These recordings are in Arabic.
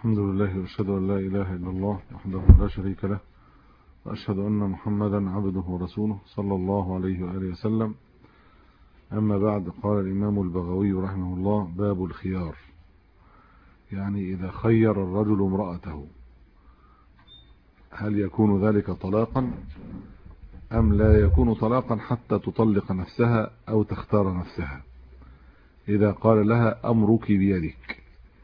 الحمد لله وأشهد أن لا إله إلا الله وحده لا شريك له، وأشهد أن محمدا عبده ورسوله صلى الله عليه وآله وسلم. أما بعد، قال الإمام البغوي رحمه الله: باب الخيار، يعني إذا خير الرجل امرأته هل يكون ذلك طلاقا أم لا يكون طلاقا حتى تطلق نفسها أو تختار نفسها. إذا قال لها أمرك بيدك،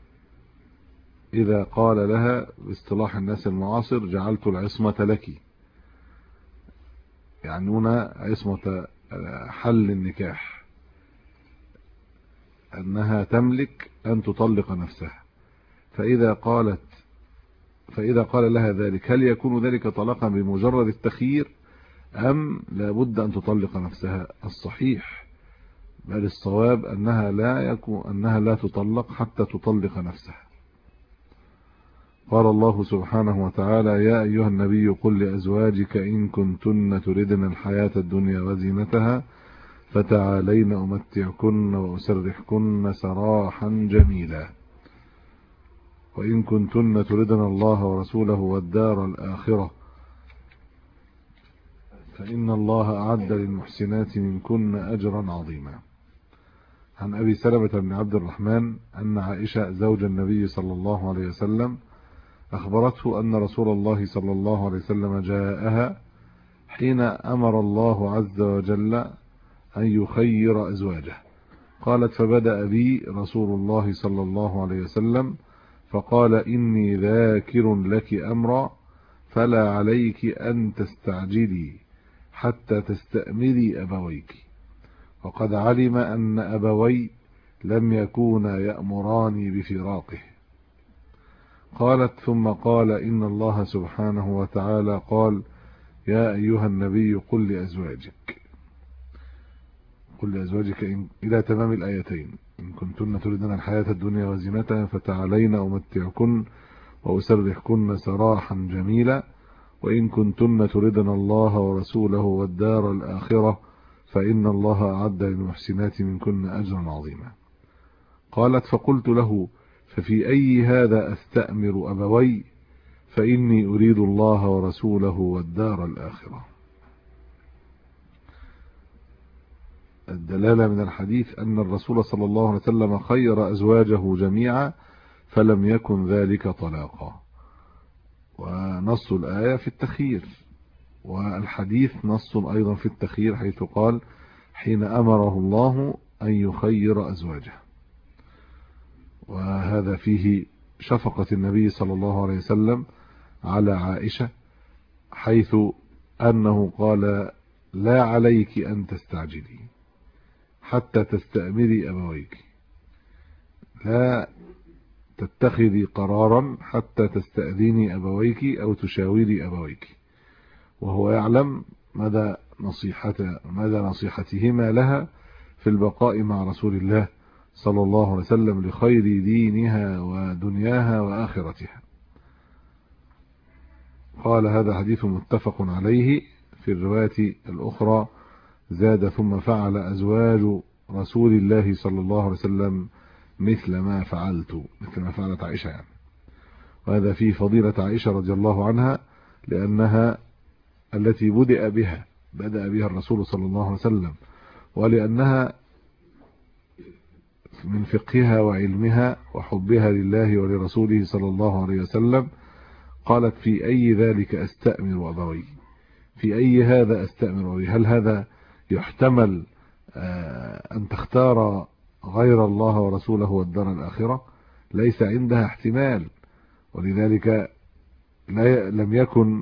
إذا قال لها باصطلاح الناس المعاصر جعلت العصمة لك، يعنون عصمة حل النكاح، أنها تملك أن تطلق نفسها. فإذا قال لها ذلك هل يكون ذلك طلاقا بمجرد التخيير أم لابد أن تطلق نفسها؟ الصحيح بل الصواب أنها لا تطلق حتى تطلق نفسها. قال الله سبحانه وتعالى: يا أيها النبي قل لأزواجك إن كنتن تردن الحياة الدنيا وزينتها فتعالين أمتعكن وأسرحكن سراحا جميلا، وإن كنتن تردن الله ورسوله والدار الآخرة فإن الله أعد للمحسنات منكن أجرا عظيما. عن أبي سلمة بن عبد الرحمن أن عائشة زوج النبي صلى الله عليه وسلم أخبرته أن رسول الله صلى الله عليه وسلم جاءها حين أمر الله عز وجل أن يخير أزواجه. قالت: فبدأ بي رسول الله صلى الله عليه وسلم فقال: إني ذاكر لك أمرا فلا عليك أن تستعجلي حتى تستأمري أبويك. وقد علم أن أبوي لم يكونا يأمراني بفراقه. قالت: ثم قال: إن الله سبحانه وتعالى قال: يا أيها النبي قل لأزواجك إلى تمام الآيتين: إن كنتن تردن الحياة الدنيا وزينتها فتعالين أمتعكن وأسرحكن سراحا جميلا، وإن كنتن تردن الله ورسوله والدار الآخرة فإن الله أعد للمحسنات منكن أجرا عظيما. قالت: فقلت له: ففي أي هذا أستأمر أبوي؟ فإني أريد الله ورسوله والدار الآخرة. الدلالة من الحديث أن الرسول صلى الله عليه وسلم خير أزواجه جميعا فلم يكن ذلك طلاقا، ونص الآية في التخيير، والحديث نص أيضا في التخيير حيث قال: حين أمره الله أن يخير أزواجه. وهذا فيه شفقة النبي صلى الله عليه وسلم على عائشة، حيث أنه قال: لا عليك أن تستعجلي حتى تستأمري أبويك، لا تتخذي قرارا حتى تستأذيني أبويك أو تشاوري أبويك. وهو يعلم مدى نصيحتهما لها في البقاء مع رسول الله صلى الله عليه وسلم لخير دينها ودنياها وآخرتها. قال: هذا حديث متفق عليه. في الرواية الأخرى زاد: ثم فعل أزواج رسول الله صلى الله عليه وسلم مثل ما فعلت عائشة يعني. وهذا فيه فضيلة عائشة رضي الله عنها، لأنها التي بدأ بها الرسول صلى الله عليه وسلم، ولأنها من فقهها وعلمها وحبها لله ولرسوله صلى الله عليه وسلم قالت: في أي ذلك أستأمر أبوي؟ في أي هذا أستأمر أبوي؟ هل هذا يحتمل أن تختار غير الله ورسوله والدار الآخرة؟ ليس عندها احتمال، ولذلك لم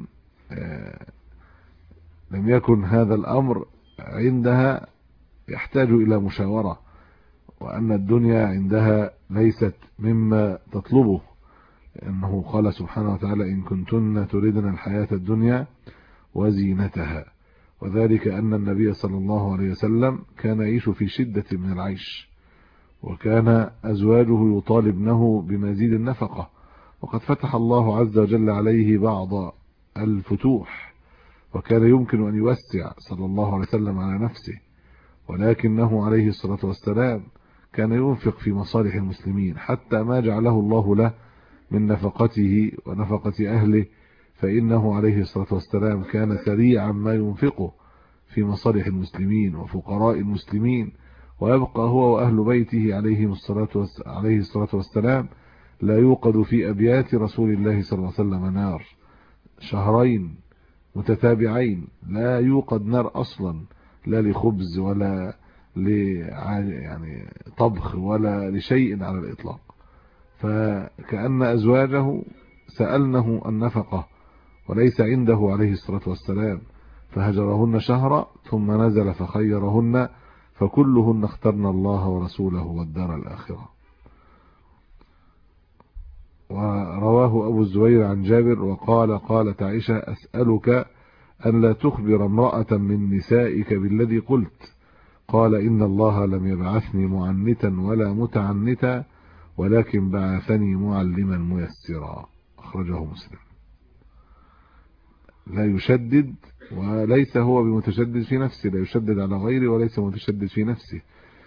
يكن هذا الأمر عندها يحتاج إلى مشاورة، وأن الدنيا عندها ليست مما تطلبه، لأنه قال سبحانه وتعالى: إن كنتن تردن الحياة الدنيا وزينتها. وذلك أن النبي صلى الله عليه وسلم كان يعيش في شدة من العيش، وكان أزواجه يطالبنه بمزيد النفقة، وقد فتح الله عز وجل عليه بعض الفتوح، وكان يمكن أن يوسع صلى الله عليه وسلم على نفسه، ولكنه عليه الصلاة والسلام كان ينفق في مصالح المسلمين حتى ما جعله الله له من نفقته ونفقة أهله، فإنه عليه الصلاة والسلام كان سريعا ما ينفقه في مصالح المسلمين وفقراء المسلمين، ويبقى هو وأهل بيته عليه الصلاة والسلام لا يوقد في أبيات رسول الله صلى الله عليه وسلم نار شهرين متتابعين، لا يوقد نار أصلا، لا لخبز ولا يعني طبخ ولا لشيء على الإطلاق. فكأن أزواجه سألنه النفقة وليس عنده عليه الصلاة والسلام، فهجرهن شهرا ثم نزل فخيرهن، فكلهن اخترن الله ورسوله والدار الآخرة. ورواه أبو الزبير عن جابر وقال: قالت عائشة: أسألك أن لا تخبر امرأة من نسائك بالذي قلت. قال: إن الله لم يبعثني معنتا ولا متعنتا، ولكن بعثني معلما ميسرا. أخرجه مسلم. لا يشدد، وليس هو بمتشدد في نفسه، لا يشدد على غيره وليس متشدد في نفسه.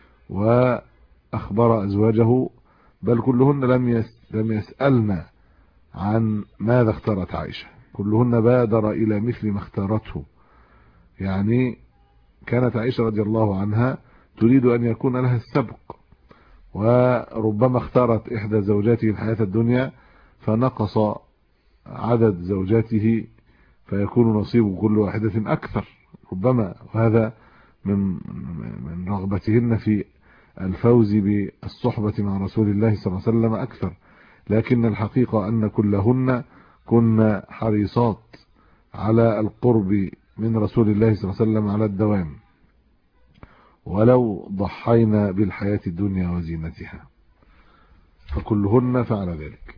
وأخبر أزواجه، بل كلهن لم يسألن عن ماذا اختارت عائشة، كلهن بادر إلى مثل ما اختارته. يعني كانت عائشة رضي الله عنها تريد أن يكون لها السبق، وربما اختارت إحدى زوجاته الحياة الدنيا فنقص عدد زوجاته فيكون نصيب كل واحدة أكثر ربما، وهذا من رغبتهن في الفوز بالصحبة مع رسول الله صلى الله عليه وسلم أكثر. لكن الحقيقة أن كلهن كن حريصات على القرب من رسول الله صلى الله عليه وسلم على الدوام، ولو ضحينا بالحياة الدنيا وزينتها، فكلهن فعل ذلك.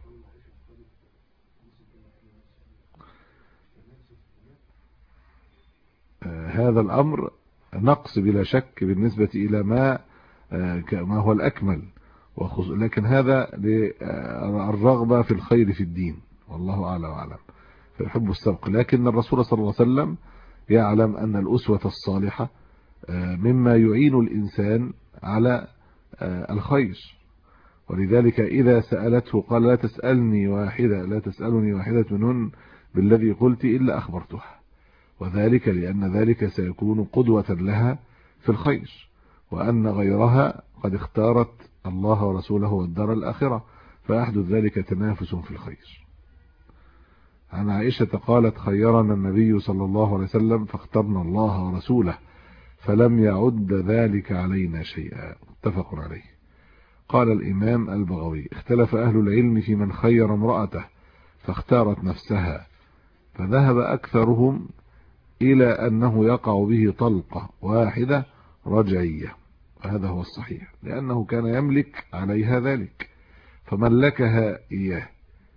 هذا الأمر نقص بلا شك بالنسبة إلى ما هو الأكمل، لكن هذا للرغبة في الخير في الدين، والله أعلى وأعلم، فيحب السبق. لكن الرسول صلى الله عليه وسلم يعلم أن الأسوة الصالحة مما يعين الإنسان على الخير، ولذلك إذا سألته قال: لا تسألني واحدة منهن بالذي قلت إلا أخبرتها، وذلك لأن ذلك سيكون قدوة لها في الخير، وأن غيرها قد اختارت الله ورسوله والدار الآخرة، فيحدث ذلك تنافس في الخير. عن عائشة قالت: خيرنا النبي صلى الله عليه وسلم فاخترنا الله ورسوله، فلم يعد ذلك علينا شيئا. متفق عليه. قال الإمام البغوي: اختلف أهل العلم في من خير امرأته فاختارت نفسها، فذهب أكثرهم إلى أنه يقع به طلقة واحدة رجعية، وهذا هو الصحيح، لأنه كان يملك عليها ذلك فملكها إياه،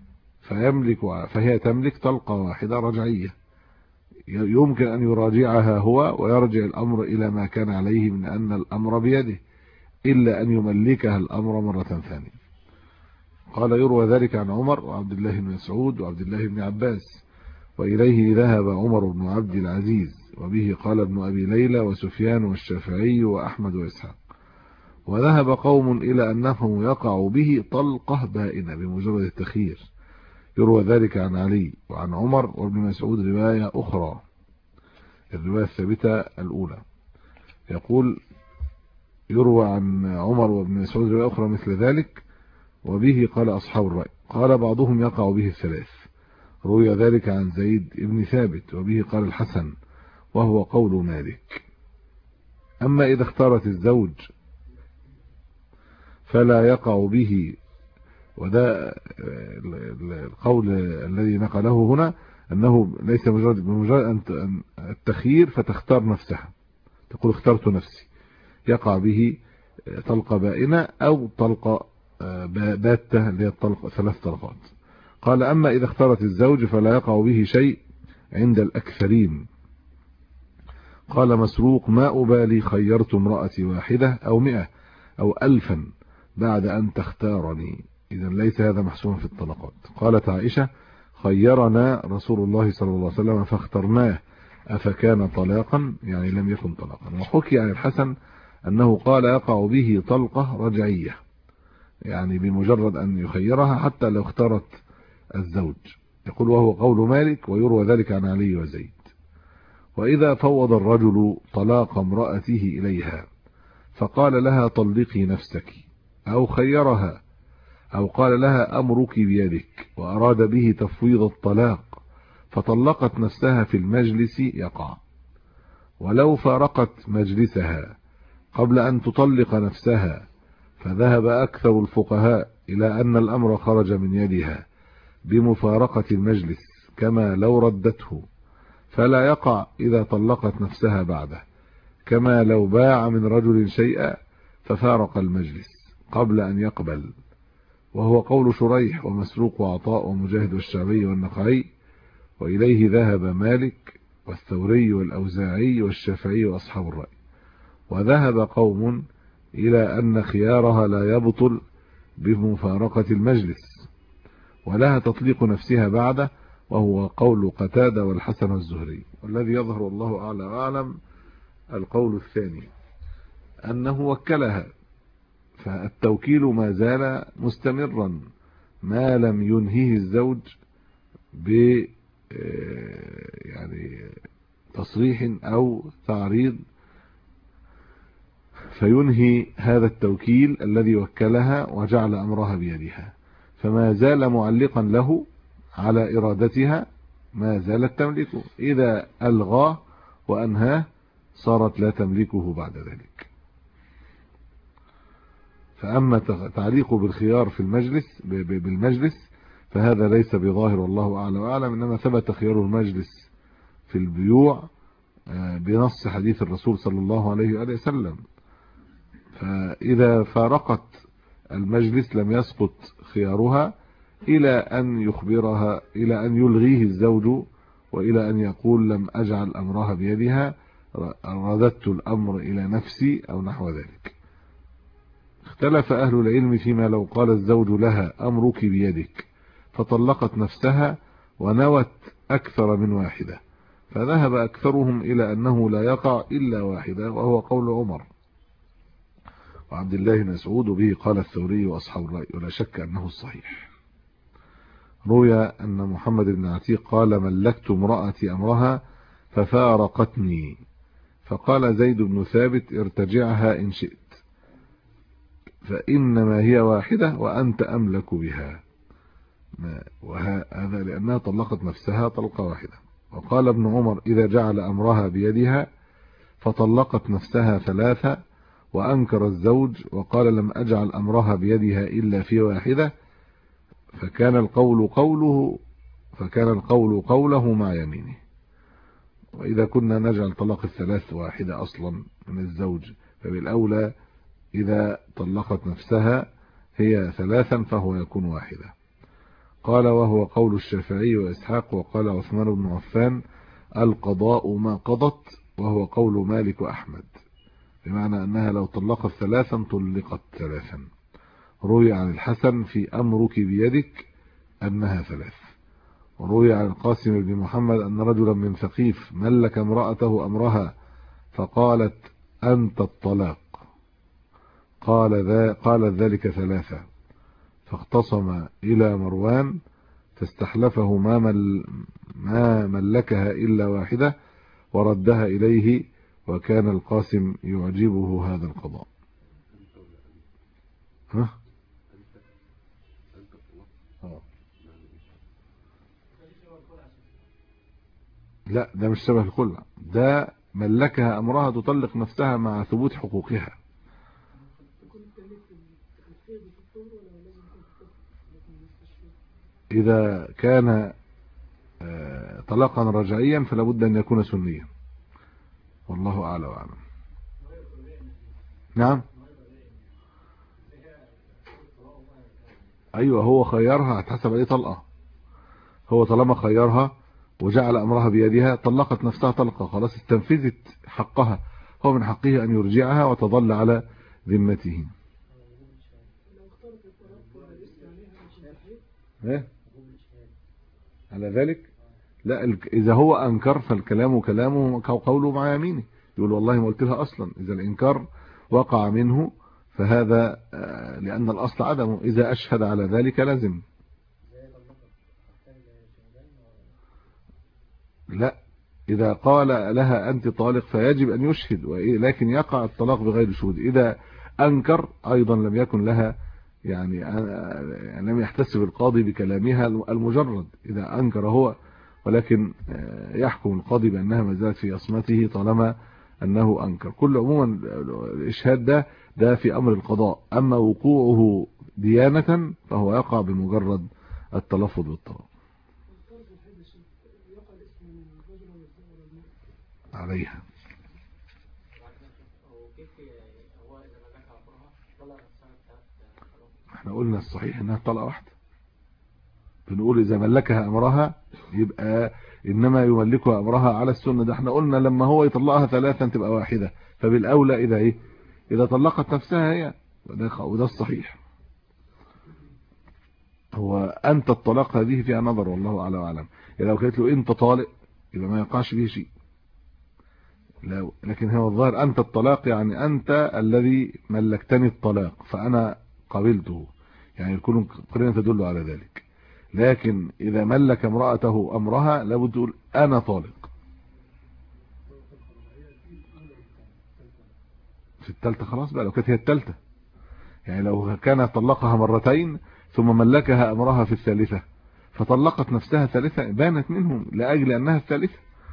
فهي تملك طلقة واحدة رجعية، يمكن أن يراجعها هو ويرجع الأمر إلى ما كان عليه من أن الأمر بيده، إلا أن يملكها الأمر مرة ثانية. قال: يروى ذلك عن عمر وعبد الله بن مسعود وعبد الله بن عباس، وإليه ذهب عمر بن عبد العزيز، وبه قال ابن أبي ليلى وسفيان والشافعي وأحمد وإسحاق. وذهب قوم إلى أنه يقع به طلقة بائنة بمجرد التخيير، يروى ذلك عن علي وعن عمر وابن مسعود رواية أخرى، الرواية الثابتة الأولى. يقول: يروى عن عمر وابن مسعود رواية أخرى مثل ذلك، وبه قال أصحاب الرأي. قال بعضهم: يقع به الثلاث، روي ذلك عن زيد بن ثابت، وبه قال الحسن، وهو قول مالك. أما إذا اختارت الزوج فلا يقع به، وده القول الذي نقله هنا أنه ليس بمجرد أن التخيير فتختار نفسها، تقول اخترت نفسي، يقع به طلقة بائنة أو طلقة باتة اللي هي الطلقة 3 طلقات. قال: أما إذا اختارت الزوج فلا يقع به شيء عند الأكثرين. قال مسروق: ما أبالي خيرت امرأتي 1 أو 100 أو 1000 بعد أن تختارني، إذن ليس هذا محسوما في الطلقات. قالت عائشة: خيرنا رسول الله صلى الله عليه وسلم فاخترناه، أفكان طلاقا؟ يعني لم يكن طلاقا. وحكي عن الحسن أنه قال: يقع به طلقة رجعية، يعني بمجرد أن يخيرها حتى لو اختارت الزوج. يقول وهو قول مالك، ويروى ذلك عن علي وزيد. وإذا فوض الرجل طلاق امرأته إليها فقال لها طلقي نفسك، أو خيرها، أو قال لها أمرك بيدك، وأراد به تفويض الطلاق فطلقت نفسها في المجلس يقع. ولو فارقت مجلسها قبل أن تطلق نفسها فذهب أكثر الفقهاء إلى أن الأمر خرج من يدها بمفارقة المجلس كما لو ردته، فلا يقع إذا طلقت نفسها بعده، كما لو باع من رجل شيئا ففارق المجلس قبل أن يقبل. وهو قول شريح ومسروق وعطاء ومجاهد والشعبي والنخعي، وإليه ذهب مالك والثوري والأوزاعي والشافعي وأصحاب الرأي. وذهب قوم إلى أن خيارها لا يبطل بمفارقة المجلس، ولها تطليق نفسها بعده، وهو قول قتادة والحسن الزهري. والذي يظهر الله أعلى وأعلم القول الثاني، أنه وكلها، فالتوكيل ما زال مستمرا ما لم ينهيه الزوج ب يعني تصريح أو تعريض، فينهي هذا التوكيل الذي وكلها وجعل أمرها بيدها، فما زال معلقا له على إرادتها، ما زالت تملكه. إذا ألغاه وأنهاه صارت لا تملكه بعد ذلك. فأما تعليقه بالخيار في المجلس بالمجلس فهذا ليس بظاهر، والله أعلى وأعلم، إنما ثبت خيار المجلس في البيوع بنص حديث الرسول صلى الله عليه وآله وسلم. فإذا فارقت المجلس لم يسقط خيارها إلى أن يخبرها، إلى أن يلغيه الزوج، وإلى أن يقول لم أجعل أمرها بيدها، رددت الأمر إلى نفسي أو نحو ذلك. اختلف أهل العلم فيما لو قال الزوج لها أمرك بيدك فطلقت نفسها ونوت أكثر من واحدة، فذهب أكثرهم إلى أنه لا يقع إلا واحدة، وهو قول عمر وعبد الله بن مسعود، به قال الثوري وأصحاب الرأي، ولا شك أنه الصحيح. روي أن محمد بن عتيق قال ملكت امرأتي أمرها ففارقتني، فقال زيد بن ثابت ارتجعها إن شئت، فإنما هي واحدة وأنت أملك بها، وهذا لأنها طلقت نفسها طلقة واحدة. وقال ابن عمر إذا جعل أمرها بيدها فطلقت نفسها ثلاثة وأنكر الزوج وقال لم أجعل أمرها بيدها إلا في واحدة، فكان القول قوله مع يمينه. وإذا كنا نجعل طلاق الثلاث واحدة أصلا من الزوج، فبالأولى إذا طلقت نفسها هي ثلاثا فهو يكون واحدة. قال وهو قول الشافعي وإسحاق، وقال عثمان بن عفان القضاء ما قضت، وهو قول مالك وأحمد، بمعنى أنها لو طلقت ثلاثا طلقت ثلاثا. روي عن الحسن في أمرك بيدك أنها ثلاث. وروي عن القاسم بن محمد أن رجلا من ثقيف ملك امرأته أمرها فقالت أنت الطلاق، قال ذلك ثلاثة، فاختصم إلى مروان فاستحلفه ما ملكها إلا واحدة وردها إليه، وكان القاسم يعجبه هذا القضاء. ها؟ لا ده مش شبه الخلع، ده ملكها أمرها تطلق نفسها مع ثبوت حقوقها. إذا كان طلاقا رجعيا فلا بد أن يكون سنيا، والله أعلى وأعلم. نعم أيوة، هو خيرها هتحسب عليه طلقة، هو طالما خيرها وجعل أمرها بيدها طلقت نفسها طلقة، خلاص استنفذت حقها، هو من حقه أن يرجعها وتظل على ذمته. على ذلك لا، إذا هو أنكر فالكلام كلامه قوله مع يمينه، يقول والله ما قلت لها أصلا. إذا الإنكار وقع منه فهذا لأن الأصل عدمه، إذا أشهد على ذلك لازم. لا، إذا قال لها أنت طالق فيجب أن يشهد، لكن يقع الطلاق بغير شهود. إذا أنكر أيضا لم يكن لها يعني لم يحتسب القاضي بكلامها المجرد. إذا أنكر هو ولكن يحكم القاضي بأنها ما زالت في عصمته طالما أنه أنكر. كل عموما الإشهاد ده في أمر القضاء، أما وقوعه ديانة فهو يقع بمجرد التلفظ بالطلاق عليها. احنا قلنا الصحيح انها طلقة واحدة. بنقول اذا ملكها امرها يبقى انما يملكها امرها على السنة. ده احنا قلنا لما هو يطلقها ثلاثا تبقى واحدة، فبالاولى اذا اذا طلقت نفسها هي، وده الصحيح. هو انت الطلاق هذه فيها نظر والله اعلى واعلم. لو قالت له انت طالق يبقى ما يقعش به شيء، لكن هو الظاهر أنت الطلاق يعني أنت الذي ملكتني الطلاق فأنا قبلته، يعني الكل قرينة تدل على ذلك. لكن إذا ملك امرأته أمرها لابد تقول أنا طالق. في الثالثة خلاص بقى، لو كانت هي الثالثة، يعني لو كان طلقها مرتين ثم ملكها أمرها في الثالثة فطلقت نفسها ثالثة بانت منهم لأجل أنها الثالثة.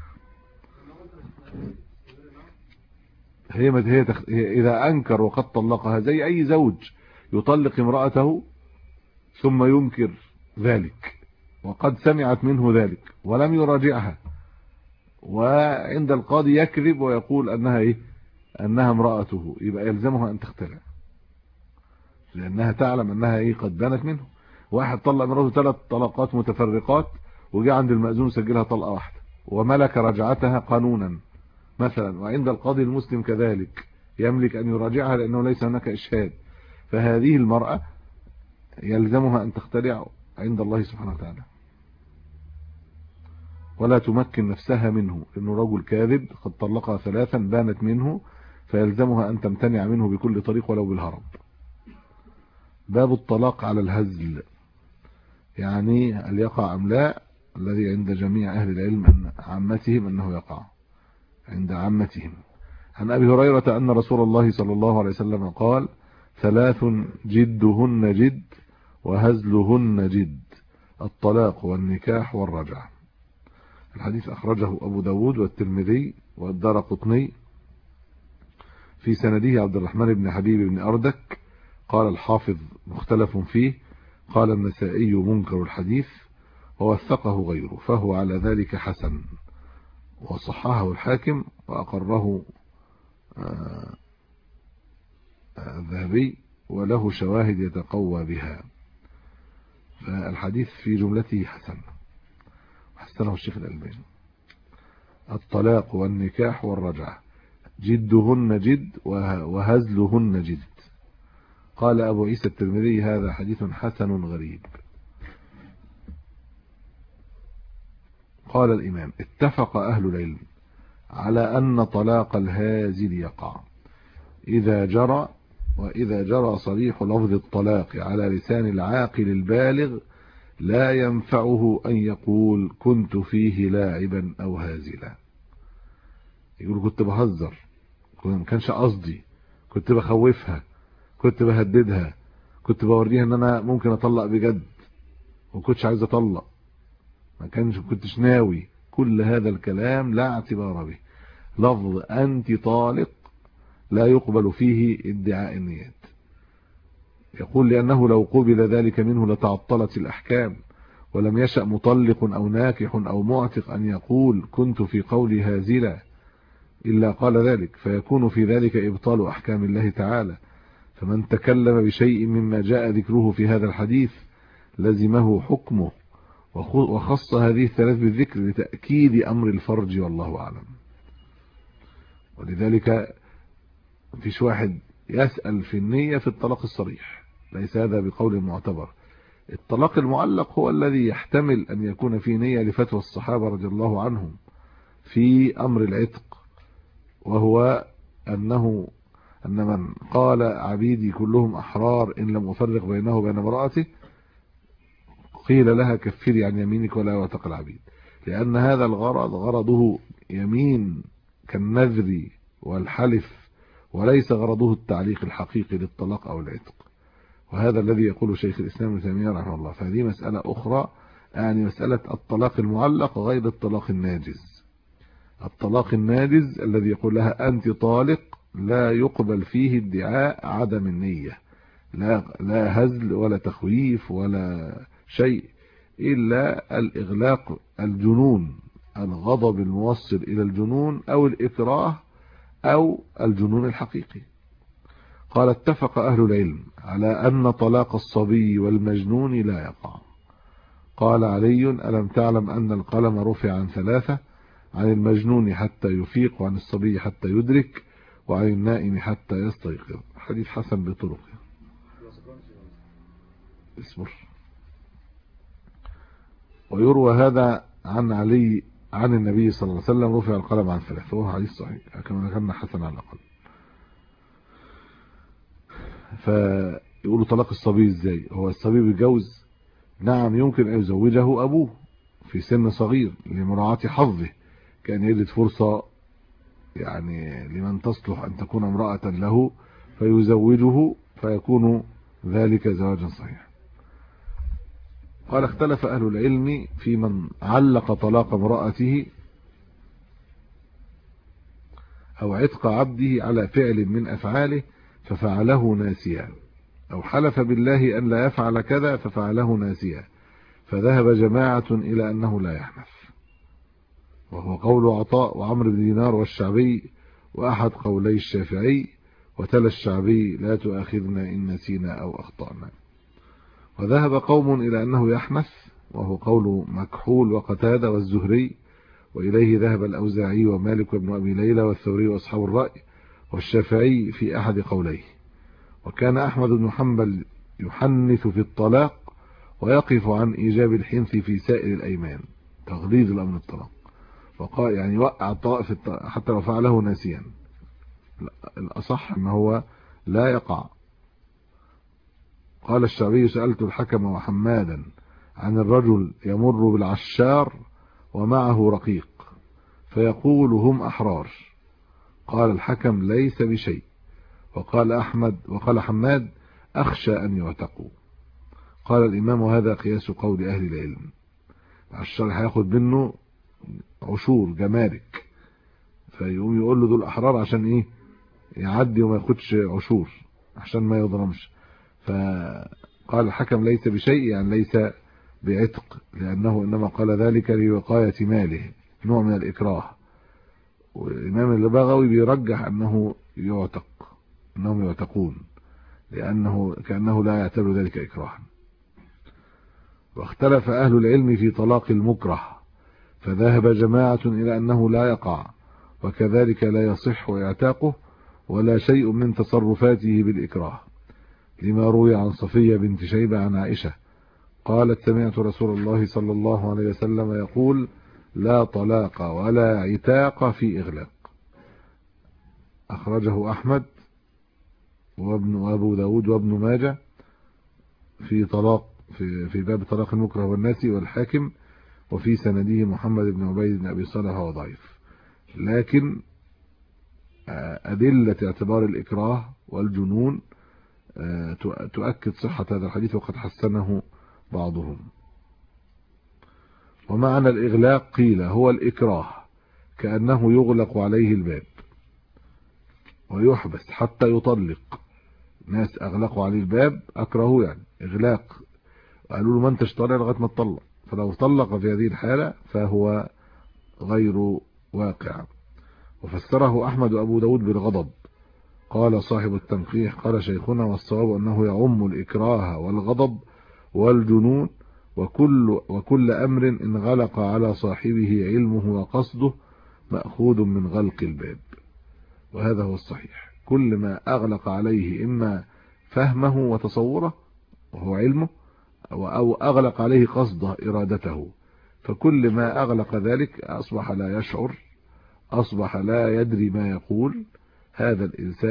هي إذا أنكر وقد طلقها زي أي زوج يطلق امرأته ثم ينكر ذلك وقد سمعت منه ذلك ولم يراجعها، وعند القاضي يكذب ويقول أنها أنها امرأته، يبقى يلزمها أن تختلع لأنها تعلم أنها قد بانت منه. واحد طلق امرأته 3 طلقات متفرقات وجاء عند المأذون سجلها طلقة واحدة وملك رجعتها قانونا مثلا، وعند القاضي المسلم كذلك يملك أن يراجعها لأنه ليس هناك إشهاد، فهذه المرأة يلزمها أن تختلع عند الله سبحانه وتعالى ولا تمكن نفسها منه، لأنه رجل كاذب قد طلقها 3 بانت منه، فيلزمها أن تمتنع منه بكل طريق ولو بالهرب. باب الطلاق على الهزل، يعني هل يقع أم لا؟ الذي عند جميع أهل العلم عامتهم أنه يقع عند عامتهم. عن أبي هريرة أن رسول الله صلى الله عليه وسلم قال: 3 جدهن جد وهزلهن جد، الطلاق والنكاح والرجعة. الحديث أخرجه أبو داود والترمذي والدارقطني، في سنده عبد الرحمن بن حبيب بن أردك. قال الحافظ مختلف فيه، قال النسائي منكر الحديث ووثقه غيره، فهو على ذلك حسن، وصححه الحاكم وأقره الذهبي، وله شواهد يتقوى بها، فالحديث في جملته حسن، حسنه الشيخ الألباني. الطلاق والنكاح والرجعة جدهن جد وهزلهن جد. قال أبو عيسى الترمذي: هذا حديث حسن غريب. قال الإمام: اتفق أهل العلم على أن طلاق الهازل يقع إذا جرى صريح لفظ الطلاق على لسان العاقل البالغ لا ينفعه أن يقول كنت فيه لاعبا أو هازلا. يقول كنت بهزر، ما كانش قصدي، كنت بخوفها، كنت بهددها، كنت بوريها ان انا ممكن اطلق بجد وما كنتش عايز اطلق، كنتش ناوي. كل هذا الكلام لا اعتبار به. لفظ انت طالق لا يقبل فيه ادعاء النيات. يقول: لأنه لو قبل ذلك منه لتعطلت الأحكام، ولم يشأ مطلق أو ناكح أو معتق أن يقول كنت في قولي هازلا إلا قال ذلك، فيكون في ذلك إبطال أحكام الله تعالى. فمن تكلم بشيء مما جاء ذكره في هذا الحديث لزمه حكمه، وخص هذه الثلاث بالذكر لتأكيد أمر الفرج، والله أعلم. ولذلك مفيش واحد يسأل في النية في الطلاق الصريح، ليس هذا بقول معتبر. الطلاق المعلق هو الذي يحتمل أن يكون فيه نية لفتوى الصحابة رضي الله عنهم في أمر العتق، وهو أن من قال عبيدي كلهم أحرار إن لم أفرق بينه وبين امرأته قيل لها كفري عن يمينك ولا يعتق العبيد، لأن هذا الغرض غرضه يمين كالنذر والحلف، وليس غرضه التعليق الحقيقي للطلاق أو العتق. وهذا الذي يقول شيخ الإسلام ابن تيمية رحمه الله. فهذه مسألة أخرى، يعني مسألة الطلاق المعلق غير الطلاق الناجز. الطلاق الناجز الذي يقول لها أنت طالق لا يقبل فيه ادعاء عدم النية، لا هزل ولا تخويف ولا شيء إلا الإغلاق، الجنون، الغضب الموصل إلى الجنون أو الإكراه أو الجنون الحقيقي. قال اتفق أهل العلم على أن طلاق الصبي والمجنون لا يقع. قال علي ألم تعلم أن القلم رفع عن 3، عن المجنون حتى يفيق، وعن الصبي حتى يدرك، وعن النائم حتى يستيقظ. حديث حسن بطرقه. اصبر. ويروى هذا عن علي عن النبي صلى الله عليه وسلم رفع القلم عن 3، وهو حديث صحيح كما ذكرنا حسن على الأقل. فيقولوا طلاق الصبي ازاي؟ هو الصبي بيتجوز؟ نعم يمكن أن يزوجه أبوه في سن صغير لمراعاة حظه، كان يجد فرصة يعني لمن تصلح أن تكون امرأة له فيزوجه فيكون ذلك زواجا صحيحا. قال اختلف أهل العلم في من علق طلاق امرأته أو عتق عبده على فعل من أفعاله ففعله ناسيا، أو حلف بالله أن لا يفعل كذا ففعله ناسيا، فذهب جماعة إلى أنه لا يحنث، وهو قول عطاء وعمرو بن دينار والشعبي وأحد قولي الشافعي، وتلا الشعبي لا تؤاخذنا إن نسينا أو أخطأنا. وذهب قوم إلى أنه يحنث، وهو قول مكحول وقتادة والزهري، وإليه ذهب الأوزاعي ومالك وابن أبي ليلى والثوري وأصحاب الرأي، والشافعي في أحد قوليه. وكان أحمد بن حنبل يحنث في الطلاق ويقف عن إيجاب الحنث في سائر الأيمان، تغليظ الأمر الطلاق، وقال يعني يوقع الطلاق حتى لو فعله ناسيا. الأصح أنه هو لا يقع. قال الشعبي سألت الحكم وحمادا عن الرجل يمر بالعشار ومعه رقيق فيقول هم أحرار، قال الحكم ليس بشيء، وقال حماد أخشى أن يعتقوا. قال الإمام هذا قياس قول أهل العلم، العشار هياخد منه عشور جمارك، فيقوم يقول له دول أحرار عشان إيه؟ يعدي وما ياخدش عشور عشان ما يظلمش. فقال الحكم ليس بشيء يعني ليس بعتق، لأنه إنما قال ذلك لوقاية ماله، نوع من الإكراه. والإمام البغوي بيرجح أنه يعتق، أنهم يعتقون، كأنه لا يعتبر ذلك إكراها. واختلف أهل العلم في طلاق المكره، فذهب جماعة إلى أنه لا يقع، وكذلك لا يصح اعتاقه ولا شيء من تصرفاته بالإكراه، لما روي عن صفية بنت شيبة عن عائشة قالت سمعت رسول الله صلى الله عليه وسلم يقول لا طلاق ولا عتاق في إغلاق. أخرجه أحمد وأبو داود وابن ماجه في باب طلاق المكره والناسي، والحاكم، وفي سنده محمد بن عبيد بن أبي صالح وهو ضعيف. لكن أدلة اعتبار الإكراه والجنون تؤكد صحة هذا الحديث، وقد حسنه بعضهم. ومعنى الإغلاق قيل هو الإكراه، كأنه يغلق عليه الباب ويحبس حتى يطلق. ناس أغلقوا عليه الباب أكرهوا، يعني إغلاق، قالوا له ما انتش طالع لغاية ما تطلق، فلو طلق في هذه الحالة فهو غير واقع. وفسره أحمد وأبو داود بالغضب. قال صاحب التنقيح قال شيخنا والصواب أنه يعم الإكراه والغضب والجنون وكل أمر إن غلق على صاحبه علمه وقصده مأخوذ من غلق الباب، وهذا هو الصحيح. كل ما أغلق عليه إما فهمه وتصوره وهو علمه، أو أغلق عليه قصده إرادته، فكل ما أغلق ذلك أصبح لا يشعر، أصبح لا يدري ما يقول، هذا الإنسان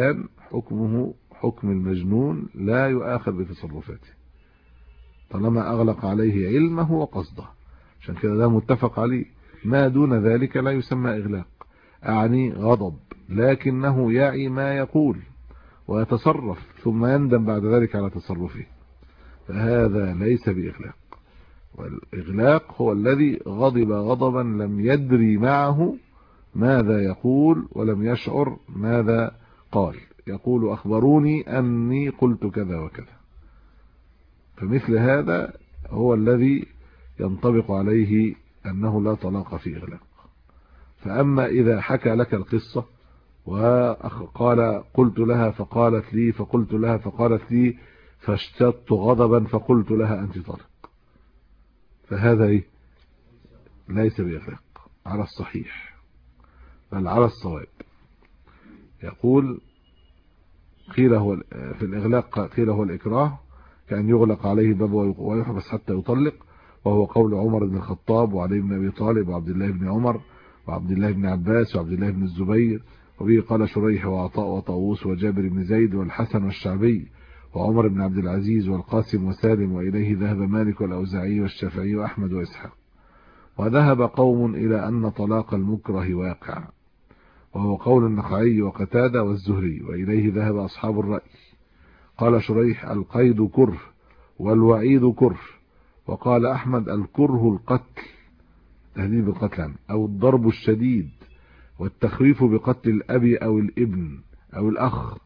حكمه حكم المجنون لا يؤاخذ بتصرفاته طالما أغلق عليه علمه وقصده. عشان كده ده متفق عليه. ما دون ذلك لا يسمى إغلاق، أعني غضب لكنه يعي ما يقول ويتصرف ثم يندم بعد ذلك على تصرفه، فهذا ليس بإغلاق. والإغلاق هو الذي غضب غضبا لم يدري معه ماذا يقول ولم يشعر ماذا قال، يقول أخبروني أني قلت كذا وكذا. فمثل هذا هو الذي ينطبق عليه أنه لا طلاق في إغلاق. فأما إذا حكى لك القصة وقال قلت لها فقالت لي فقلت لها فقالت لي فاشتدت غضبا فقلت لها أنت طالق، فهذا ليس بإغلاق على الصحيح بل على الصواب. يقول قيل هو في الإغلاق قيل هو الإكراه كأن يغلق عليه الباب ويحبس حتى يطلق، وهو قول عمر بن الخطاب وعلي بن أبي طالب وعبد الله بن عمر وعبد الله بن عباس وعبد الله بن الزبير، وبه قال شريح وعطاء وطاووس وجابر بن زيد والحسن والشعبي وعمر بن عبد العزيز والقاسم وسالم، وإليه ذهب مالك والأوزاعي والشافعي وأحمد وإسحاق. وذهب قوم إلى أن طلاق المكره واقع، وهو قول النخعي وقتادة والزهري، وإليه ذهب أصحاب الرأي. قال شريح القيد كره والوعيد كره، وقال أحمد الكره القتل تهديد بالقتل أو الضرب الشديد، والتخويف بقتل الأب أو الابن أو الأخ.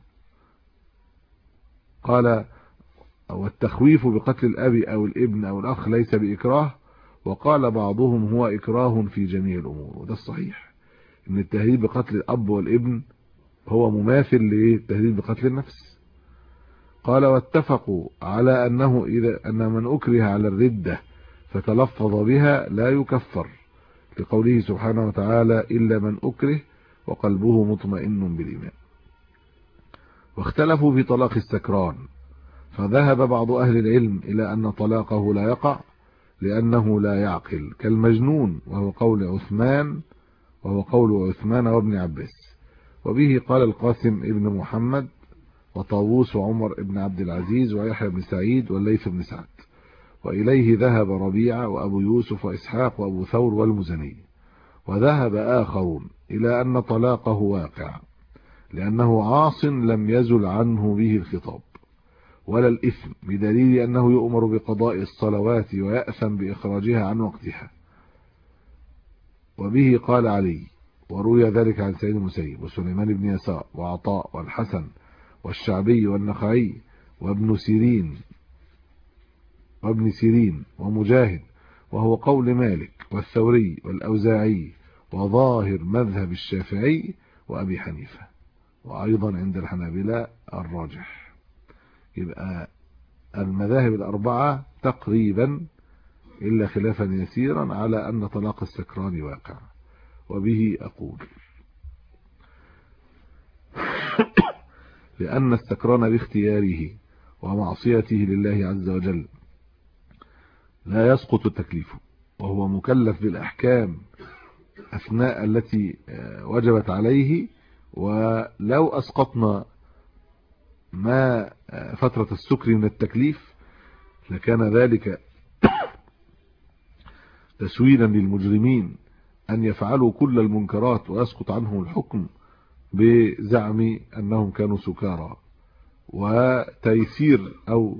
قال والتخويف بقتل الأب أو الابن أو الأخ ليس بإكراه، وقال بعضهم هو إكراه في جميع الأمور. وده الصحيح إن التهديد بقتل الأب والابن هو مماثل للتهديد بقتل النفس. قال واتفقوا على أنه أن من أكره على الردة فتلفظ بها لا يكفر، لقوله سبحانه وتعالى إلا من أكره وقلبه مطمئن بالإيمان. واختلفوا في طلاق السكران، فذهب بعض أهل العلم إلى أن طلاقه لا يقع لأنه لا يعقل كالمجنون، وهو قول عثمان وابن عباس. وبه قال القاسم ابن محمد وطاووس وعمر ابن عبد العزيز ويحيى بن سعيد والليث بن سعد. وإليه ذهب ربيعة وأبو يوسف وإسحاق وأبو ثور والمزني. وذهب آخرون إلى أن طلاقه واقع لأنه عاص لم يزل عنه به الخطاب ولا الإثم، بدليل أنه يؤمر بقضاء الصلوات ويأثم بإخراجها عن وقتها. وبه قال علي، وروي ذلك عن سعيد المسيب وسليمان بن يسار وعطاء والحسن والشعبي والنخعي وابن سيرين ومجاهد، وهو قول مالك والثوري والأوزاعي وظاهر مذهب الشافعي وأبي حنيفة، وأيضا عند الحنابلة الراجح. يبقى المذاهب الأربعة تقريبا إلا خلافا يسيرا على أن طلاق السكران واقع. وبه أقول لأن السكران باختياره ومعصيته لله عز وجل لا يسقط تكليفه، وهو مكلف بالأحكام أثناء التي وجبت عليه. ولو أسقطنا ما فترة السكر من التكليف لكان ذلك تسويلا للمجرمين أن يفعلوا كل المنكرات ويسقط عنهم الحكم بزعم أنهم كانوا سكارى، وتيسير أو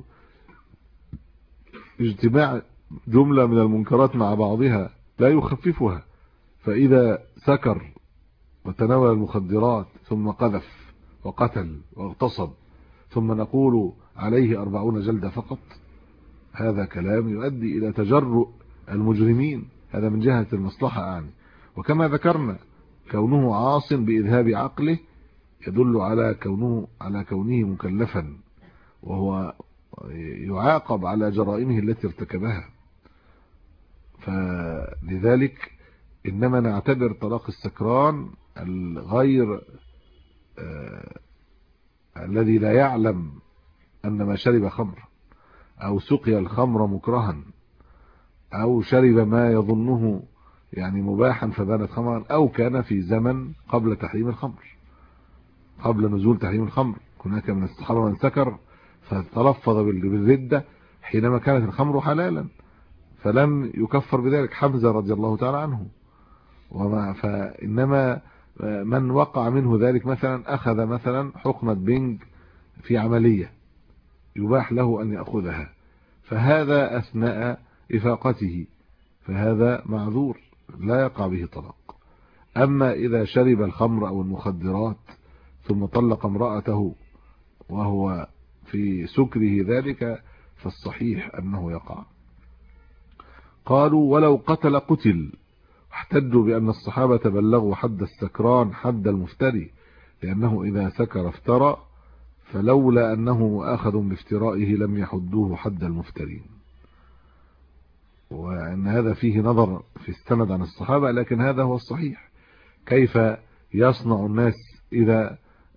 اجتماع جملة من المنكرات مع بعضها لا يخففها. فإذا سكر وتناول المخدرات ثم قذف وقتل واغتصب ثم نقول عليه 40 جلدة فقط، هذا كلام يؤدي إلى تجرؤ المجرمين، هذا من جهة المصلحة يعني. وكما ذكرنا كونه عاص بإذهاب عقله يدل على كونه مكلفا، وهو يعاقب على جرائمه التي ارتكبها. فلذلك إنما نعتبر طلاق السكران الغير الذي لا يعلم أن ما شرب خمر أو سقي الخمر مكرها أو شرب ما يظنه يعني مباحا فبانت خمرا، أو كان في زمن قبل تحريم الخمر، قبل نزول تحريم الخمر، هناك من الصحابة من سكر فتلفظ بالردة حينما كانت الخمر حلالا فلم يكفر بذلك حمزة رضي الله تعالى عنه. فإنما من وقع منه ذلك مثلا أخذ مثلا حقنة بنج في عملية يباح له أن يأخذها، فهذا أثناء إفاقته، فهذا معذور لا يقع به طلاق. أما إذا شرب الخمر أو المخدرات ثم طلق امرأته وهو في سكره ذلك فالصحيح أنه يقع. قالوا ولو قتل قتل، احتجوا بأن الصحابة بلغوا حد السكران حد المفتري، لأنه إذا سكر افترى، فلولا أنه مؤاخذ بافترائه لم يحدوه حد المفترين. وأن هذا فيه نظر في السند عن الصحابة، لكن هذا هو الصحيح. كيف يصنع الناس إذا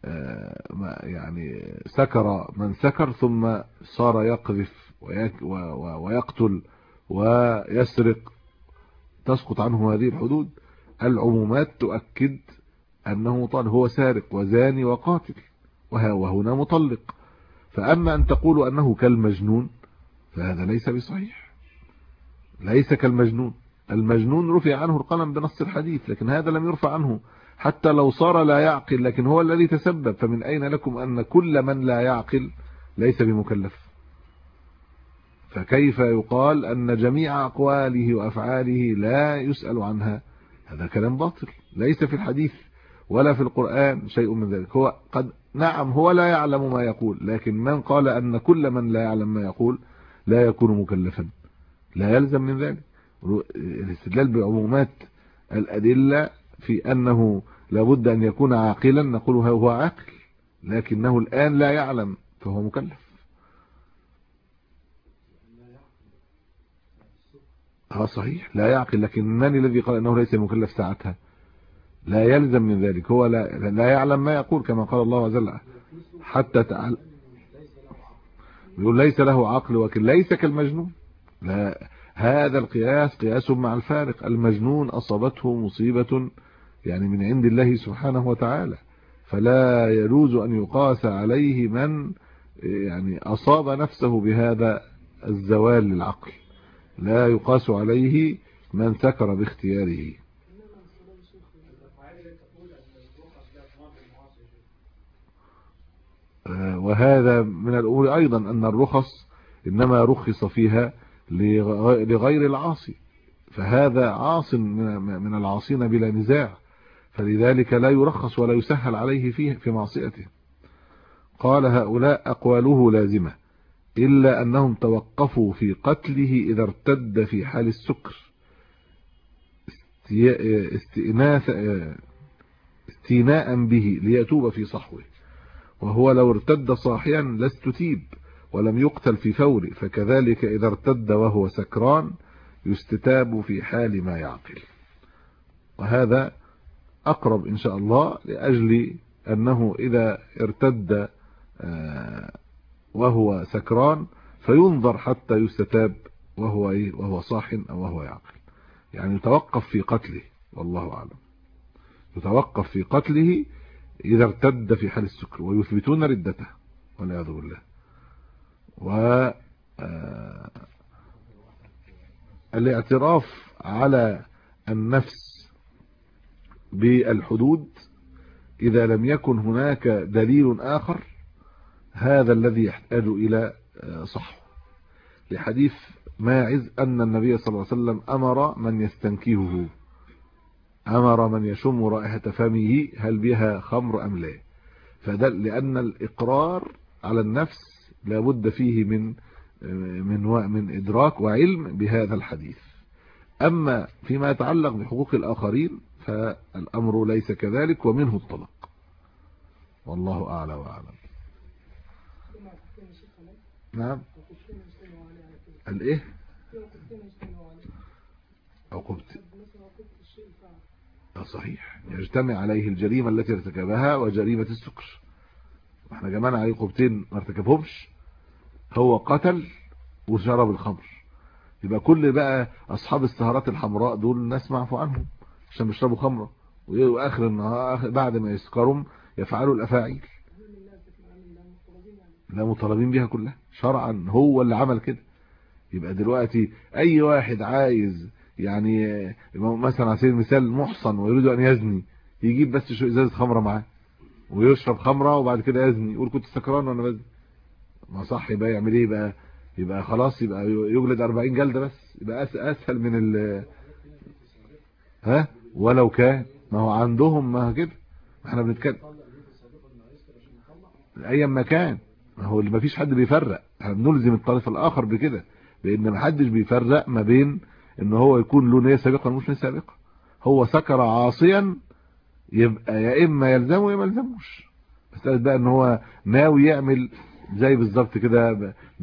يعني سكر من سكر ثم صار يقذف ويقتل ويسرق، تسقط عنه هذه الحدود؟ العمومات تؤكد أنه هو سارق وزاني وقاتل وهنا مطلق. فأما أن تقولوا أنه كالمجنون فهذا ليس بصحيح، ليس كالمجنون. المجنون رفع عنه القلم بنص الحديث، لكن هذا لم يرفع عنه حتى لو صار لا يعقل، لكن هو الذي تسبب. فمن أين لكم أن كل من لا يعقل ليس بمكلف؟ فكيف يقال أن جميع أقواله وأفعاله لا يسأل عنها؟ هذا كلام باطل، ليس في الحديث ولا في القرآن شيء من ذلك. هو نعم هو لا يعلم ما يقول، لكن من قال أن كل من لا يعلم ما يقول لا يكون مكلفا؟ لا يلزم من ذلك. الاستدلال بعمومات الأدلة في أنه لابد أن يكون عاقلا، نقول هو عاقل لكنه الآن لا يعلم فهو مكلف. صحيح لا يعقل، لكن من الذي قال أنه ليس مكلف ساعتها؟ لا يلزم من ذلك، هو لا يعلم ما يقول، كما قال الله عز وجل حتى تعالى يقول ليس له عقل وكل ليس كالمجنون. لا، هذا القياس قياس مع الفارق. المجنون أصابته مصيبة يعني من عند الله سبحانه وتعالى، فلا يجوز أن يقاس عليه من يعني أصاب نفسه بهذا الزوال للعقل، لا يقاس عليه من سكر باختياره. وهذا من الأمور أيضا أن الرخص إنما رخص فيها لغير العاصي، فهذا عاص من العاصين بلا نزاع، فلذلك لا يرخص ولا يسهل عليه فيه في معصيته. قال هؤلاء أقواله لازمة إلا أنهم توقفوا في قتله إذا ارتد في حال السكر استيناء به ليتوب في صحوه، وهو لو ارتد صاحيا لاستتيب ولم يقتل في فوره، فكذلك إذا ارتد وهو سكران يستتاب في حال ما يعقل. وهذا أقرب إن شاء الله، لأجل أنه إذا ارتد وهو سكران فينظر حتى يستتاب وهو صاح أو وهو يعقل، يعني يتوقف في قتله، والله أعلم، يتوقف في قتله إذا ارتد في حال السكر، ويثبتون ردته والعياذ بالله. والاعتراف على النفس بالحدود إذا لم يكن هناك دليل آخر، هذا الذي يحتاج إلى صحو، لحديث ماعز أن النبي صلى الله عليه وسلم أمر من يستنكهه، أمر من يشم رائحة فمه هل بها خمر أم لا، فدل لأن الإقرار على النفس لابد فيه من إدراك وعلم بهذا الحديث. أما فيما يتعلق بحقوق الآخرين فالأمر ليس كذلك، ومنه الطلاق، والله أعلى وأعلم. نعم. الايه؟ عقوبة صحيح، يجتمع عليه الجريمة التي ارتكبها وجريمة السكر، واحنا جمعنا عليه عقوبتين ما ارتكبهمش، هو قتل وشرب الخمر، يبقى كل بقى اصحاب السهرات الحمراء دول الناس معفو عنهم عشان بيشربوا خمره، واخر النهار بعد ما يسكروا يفعلوا الافاعيل. لا مطالبين بيها كلها شرعا، هو اللي عمل كده. يبقى دلوقتي اي واحد عايز يعني مثلا على سبيل المثال محصن ويريد ان يزني، يجيب بس شو ازازه خمره معاه ويشرب خمره وبعد كده يزني، يقول كنت سكران وانا بزني. ما صح، يبقى يعمل ايه بقى؟ يبقى خلاص يبقى يجلد 40 جلده بس، يبقى اسهل من ها ولو كان. ما هو عندهم ما كده، احنا بنتكلم ايا ما كان. ما هو اللي ما فيش حد بيفرق، احنا بنلزم الطرف الاخر بكده، بان ما حدش بيفرق ما بين ان هو يكون له نيه سابقه ولا مش نيه سابقه. هو سكر عاصيا، يبقى يا اما يلزمه يا ما يلزموش. مساله بقى ان هو ناوي يعمل زي بالظبط كده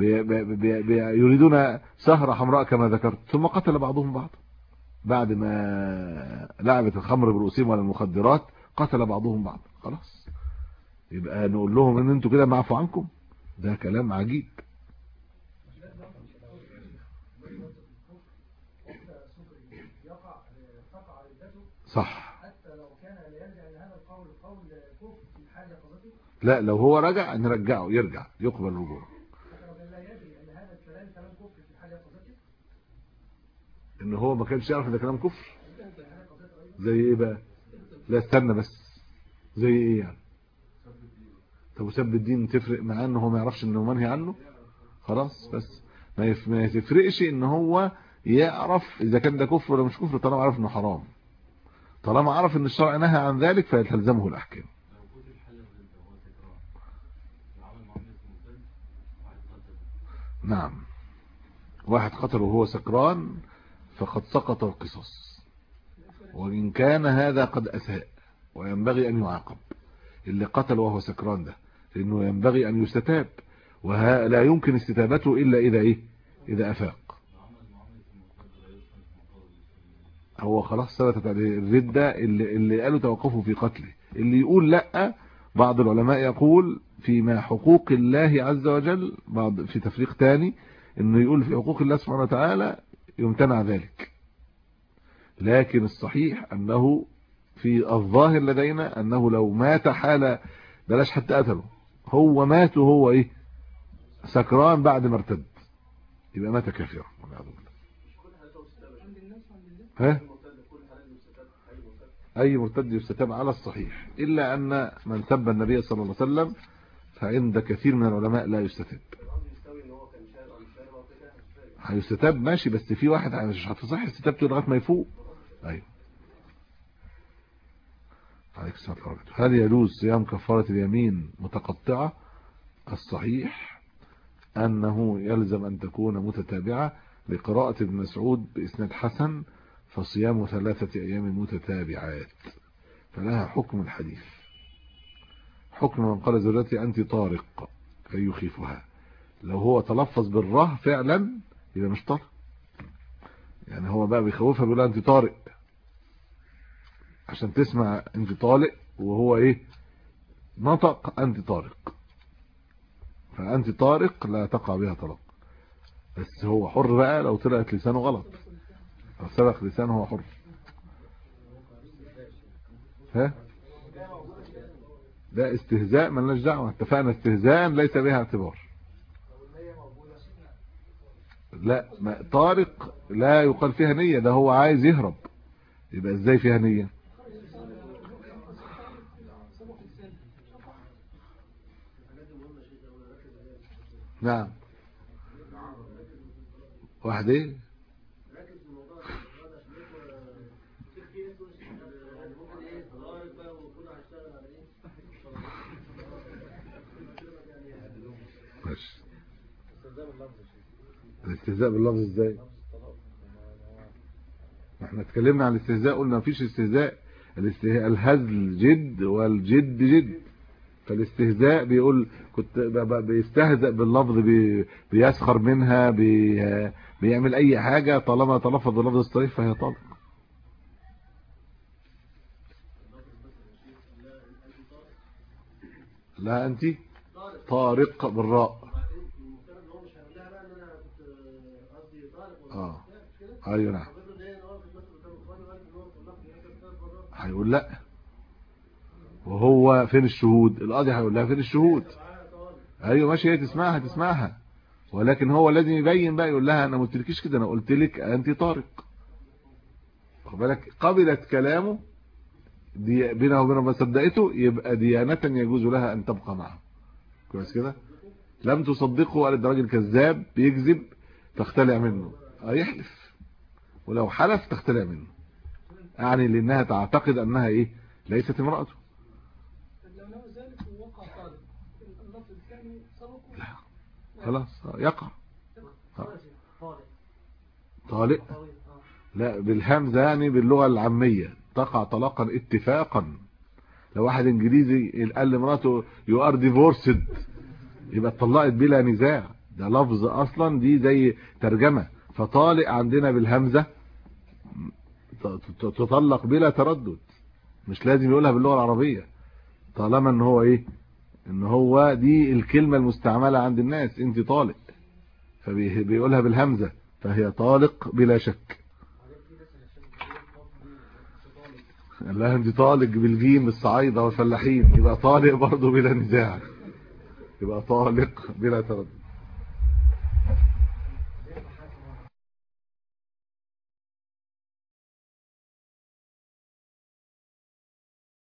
يريدون سهره حمراء كما ذكرت، ثم قتل بعضهم بعضا بعد ما لعبت الخمر برؤوسهم ولا المخدرات، قتل بعضهم بعضا. خلاص يبقى نقول لهم ان انتوا كده معفو عنكم؟ ده كلام عجيب. صح. لا لو هو رجع نرجعه، يرجع يقبل رجوعه. ان هو ما كانش يعرف ان ده كلام كفر. زي ايه بقى؟ لا استنى بس، زي ايه يعني؟ طب وسب الدين تفرق معاه ان هو ما يعرفش انه منهي عنه؟ خلاص بس ما تفرقش ان هو يعرف اذا كان ده كفر ولا مش كفر، طالما عرف انه حرام، طالما عرف ان الشرع نهى عن ذلك فيتلزمه الاحكام. نعم، واحد قتل وهو سكران فقد سقط القصاص، وإن كان هذا قد أساء وينبغي أن يعاقب. اللي قتل وهو سكران ده لأنه ينبغي أن يستتاب، ولا يمكن استتابته إلا إذا إيه؟ إذا أفاق. هو خلاص ثبتت عليه الردة. اللي قالوا توقفوا في قتله، اللي يقول لا، بعض العلماء يقول فيما حقوق الله عز وجل، بعض في تفريق تاني انه يقول في حقوق الله سبحانه وتعالى يمتنع ذلك. لكن الصحيح انه في الظاهر لدينا انه لو مات حال، بلاش حتى قتله، هو مات وهو ايه؟ سكران بعد ما ارتد، يبقى مات كافرا والعياذ بالله. ها؟ اي مرتد يستتاب على الصحيح، الا ان من سب النبي صلى الله عليه وسلم فعند كثير من العلماء لا يستتاب. هيستتاب ماشي، بس في واحد مش هتصح استتابته لغايه ما يفوق. ايوه. عليك السلام عليكم. هل يجوز صيام كفاره اليمين متقطعه؟ الصحيح انه يلزم ان تكون متتابعه، لقراءه ابن مسعود باسناد حسن: فصيام 3 ايام متتابعات، فلها حكم الحديث، حكم من قال زوجتي انت طارق كي يخيفها. لو هو تلفظ بالره فعلا يبقى مش طارق، يعني هو بقى بيخوفها بيقول انت طارق عشان تسمع انت طالق، وهو ايه؟ نطق انت طارق، فانت طارق لا تقع بها طلاق. بس هو حر بقى لو طلعت لسانه غلط، لو سبق لسانه هو حر. ها؟ ده استهزاء مالناش دعوه، اتفقنا استهزاء ليس بها اعتبار. لا، ما طارق لا يقال فيها نية، ده هو عايز يهرب، يبقى ازاي فيها نية؟ نعم. واحد ايه؟ ماشي. الاستهزاء باللفظ ازاي؟ احنا اتكلمنا عن الاستهزاء، قلنا مفيش استهزاء، الهزل جد والجد جد. فالاستهزاء بيقول كنت بيستهزأ باللفظ، بيسخر منها، بيعمل اي حاجة طالما تلفظ باللفظ الصريح فهي طالق. لا انت طارق بالراء. اه ايوه نعم. هيقول لا، وهو فين الشهود؟ القاضي هيقول لها فين الشهود؟ ايوه ماشي، هي تسمعها، ولكن هو لازم يبين بقى، يقول لها انا ما قلتلكيش كده، انا قلت لك انت طارق. خد بالك، قبلت كلامه دي بينه وبينه ما صدقته، يبقى ديانة يجوز لها ان تبقى معه. كويس كده. لم تصدقه، قالت ده راجل كذاب بيكذب، تختلع منه. يحلف، ولو حلف تختلع منه، يعني لانها تعتقد انها ايه، ليست امرأته. لو نوى ذلك ووقع طالب اللفظ الثاني سبقه، لا خلاص يقع. طالق. طالق لا بالهمزة، يعني باللغة العامية تقع طلاقا اتفاقا. لو واحد انجليزي قال لمراته يو ار ديفورسد، يبقى اتطلقت بلا نزاع. ده لفظ اصلا، دي زي ترجمة. فطالق عندنا بالهمزة تطلق بلا تردد، مش لازم يقولها باللغة العربية، طالما ان هو ايه، ان هو دي الكلمة المستعملة عند الناس، انت طالق، فبيقولها بالهمزة، فهي طالق بلا شك. لا انت طالق بالجيم، الصعايدة والفلاحين، يبقى طالق برضه بلا نزاع، يبقى طالق بلا تردد.